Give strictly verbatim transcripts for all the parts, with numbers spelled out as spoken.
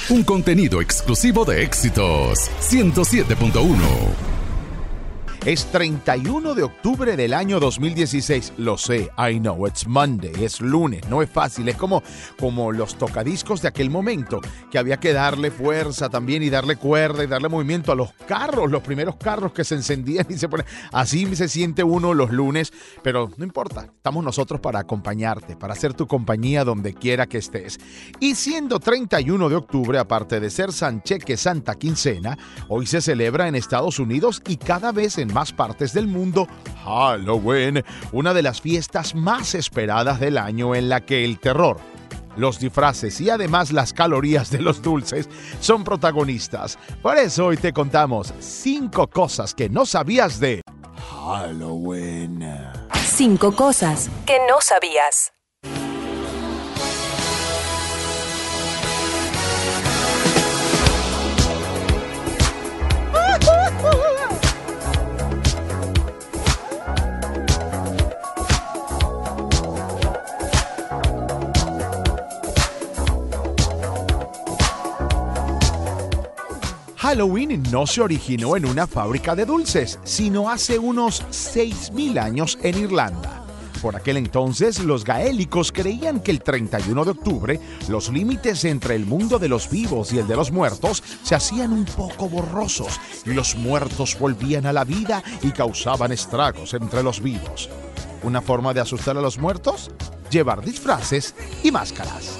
Un contenido exclusivo de Éxitos ciento siete punto uno. Es treinta y uno de octubre del año dos mil dieciséis. Lo sé, I know, it's Monday, es lunes, no es fácil. Es como, como los tocadiscos de aquel momento, que había que darle fuerza también y darle cuerda y darle movimiento a los carros, los primeros carros que se encendían y se ponen. Así se siente uno los lunes, pero no importa, estamos nosotros para acompañarte, para hacer tu compañía donde quiera que estés. Y siendo treinta y uno de octubre, aparte de ser Sancheque Santa Quincena, hoy se celebra en Estados Unidos y cada vez en más partes del mundo Halloween, una de las fiestas más esperadas del año en la que el terror, los disfraces y además las calorías de los dulces son protagonistas. Por eso hoy te contamos cinco cosas que no sabías de Halloween. Cinco cosas que no sabías. Halloween no se originó en una fábrica de dulces, sino hace unos seis mil años en Irlanda. Por aquel entonces, los gaélicos creían que el treinta y uno de octubre, los límites entre el mundo de los vivos y el de los muertos se hacían un poco borrosos y los muertos volvían a la vida y causaban estragos entre los vivos. ¿Una forma de asustar a los muertos? Llevar disfraces y máscaras.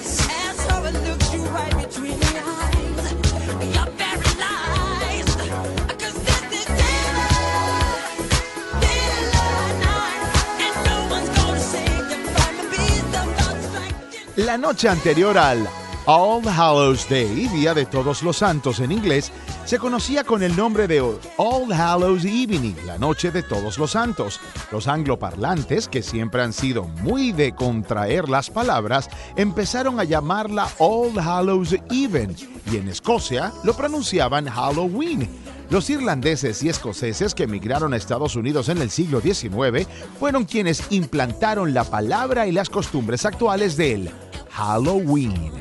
La noche anterior al All Hallows Day, Día de Todos los Santos en inglés, se conocía con el nombre de All Hallows Evening, la Noche de Todos los Santos. Los angloparlantes, que siempre han sido muy de contraer las palabras, empezaron a llamarla All Hallows Even, y en Escocia lo pronunciaban Halloween. Los irlandeses y escoceses que emigraron a Estados Unidos en el siglo diecinueve fueron quienes implantaron la palabra y las costumbres actuales del Halloween.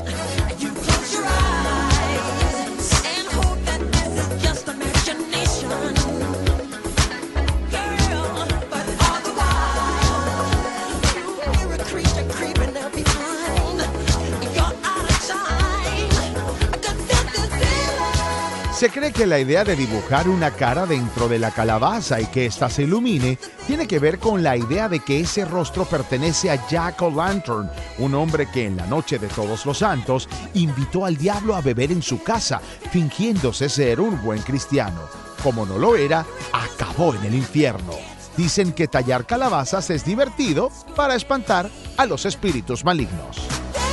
Se cree que la idea de dibujar una cara dentro de la calabaza y que ésta se ilumine tiene que ver con la idea de que ese rostro pertenece a Jack O'Lantern, un hombre que en la noche de Todos los Santos invitó al diablo a beber en su casa, fingiéndose ser un buen cristiano. Como no lo era, acabó en el infierno. Dicen que tallar calabazas es divertido para espantar a los espíritus malignos.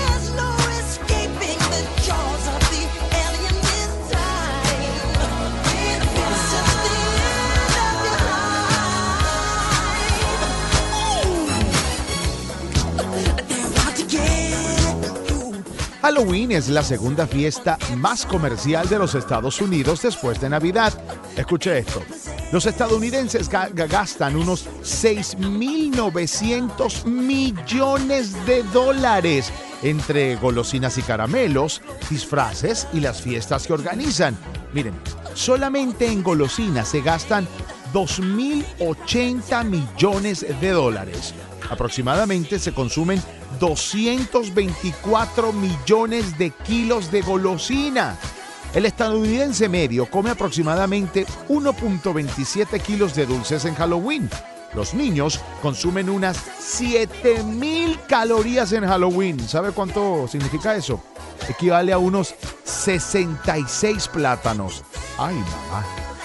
Halloween es la segunda fiesta más comercial de los Estados Unidos después de Navidad. Escuche esto. Los estadounidenses ga- gastan unos seis mil novecientos millones de dólares entre golosinas y caramelos, disfraces y las fiestas que organizan. Miren, solamente en golosinas se gastan dos mil ochenta millones de dólares. Aproximadamente se consumen doscientos veinticuatro millones de kilos de golosina. El estadounidense medio come aproximadamente uno punto veintisiete kilos de dulces en Halloween. Los niños consumen unas siete mil calorías en Halloween. ¿Sabe cuánto significa eso? Equivale a unos sesenta y seis plátanos. ¡Ay, mamá!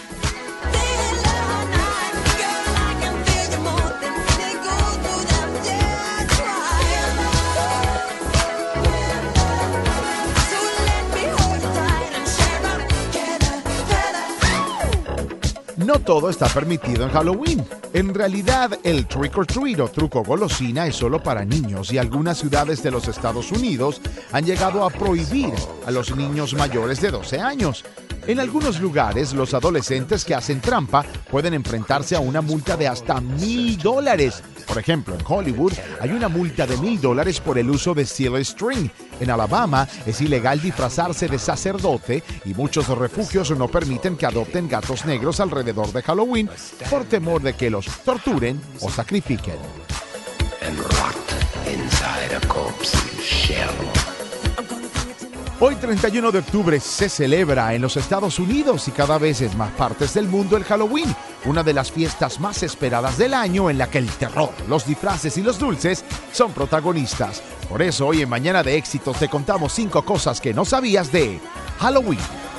No todo está permitido en Halloween. En realidad, el trick or treat o truco golosina es solo para niños y algunas ciudades de los Estados Unidos han llegado a prohibir a los niños mayores de doce años. En algunos lugares, los adolescentes que hacen trampa pueden enfrentarse a una multa de hasta mil dólares. Por ejemplo, en Hollywood hay una multa de mil dólares por el uso de silly string. En Alabama es ilegal disfrazarse de sacerdote y muchos refugios no permiten que adopten gatos negros alrededor de Halloween por temor de que los torturen o sacrifiquen. Hoy, treinta y uno de octubre, se celebra en los Estados Unidos y cada vez en más partes del mundo el Halloween, una de las fiestas más esperadas del año en la que el terror, los disfraces y los dulces son protagonistas. Por eso, hoy en Mañana de Éxitos te contamos cinco cosas que no sabías de Halloween.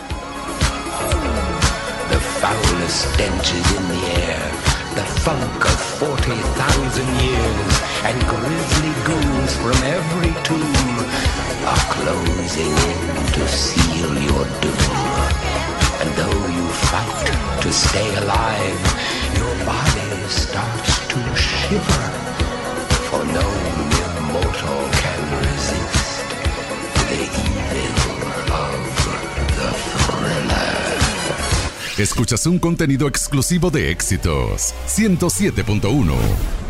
The foulest stenches in the air, the funk of forty thousand years, and grisly ghouls from every tomb are closing in to seal your doom. And though you fight to stay alive, your body starts to shiver, for no mortal can resist the evil of the thriller. Escuchas un contenido exclusivo de Éxitos ciento siete punto uno.